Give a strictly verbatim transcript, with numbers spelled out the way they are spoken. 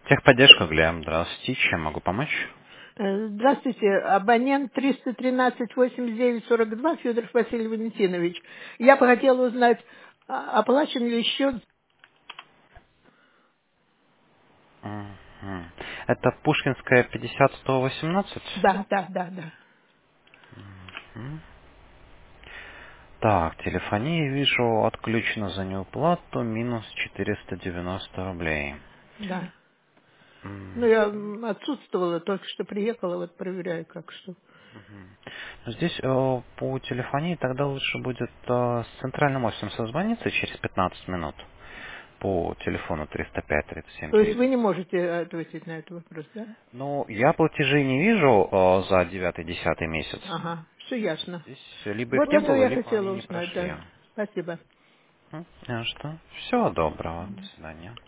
Техподдержка, Глеб, здравствуйте, чем могу помочь? Э, Здравствуйте, абонент триста тринадцать восемьдесят девять сорок два Федоров Василий Валентинович. Я бы хотела узнать, а- оплачен ли счет? Мгм. Это Пушкинская пятьдесят сто восемнадцать? Да, да, да, да, Мгм. Так, телефония, вижу, отключена за неуплату, минус четыреста девяносто рублей. да. Ну, М, я м, отсутствовала, только что приехала, вот проверяю, как что. мгм. Здесь э, по телефонии тогда лучше будет э, с центральным офисом созвониться через пятнадцать минут по телефону триста пять тридцать семь То есть вы тридцать. не можете ответить на этот вопрос, да? Ну, я платежей не вижу э, за девятый-десятый месяц. Ага, все ясно. Здесь либо их Вот не это было, я либо они хотела не узнать, прошли. да. Спасибо. М, а что? Всего доброго. До свидания.